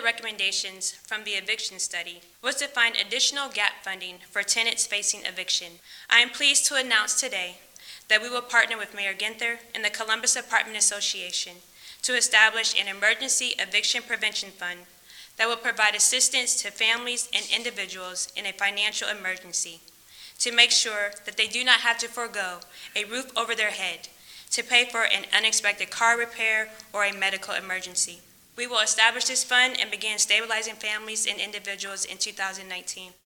recommendations from the eviction study was to find additional gap funding for tenants facing eviction. I am pleased to announce today that we will partner with Mayor Ginther and the Columbus Apartment Association to establish an emergency eviction prevention fund that will provide assistance to families and individuals in a financial emergency to make sure that they do not have to forego a roof over their head to pay for an unexpected car repair or a medical emergency. We will establish this fund and begin stabilizing families and individuals in 2019.